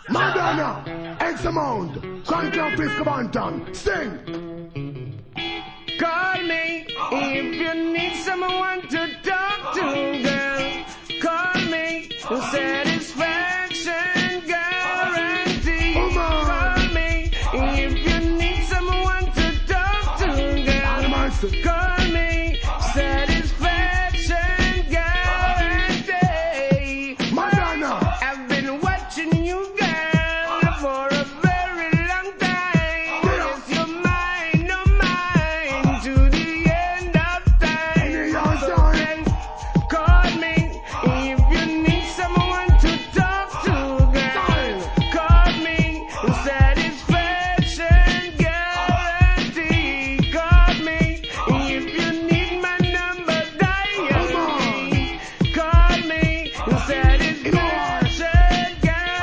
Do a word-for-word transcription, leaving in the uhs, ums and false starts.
Madonna, X amount, Conclave Fiscal Bantam, sing. Call me if you need someone to talk to, girl. Call me, satisfaction guarantee. Oh, man. Call me if you need someone to talk to, girl. Animals. Call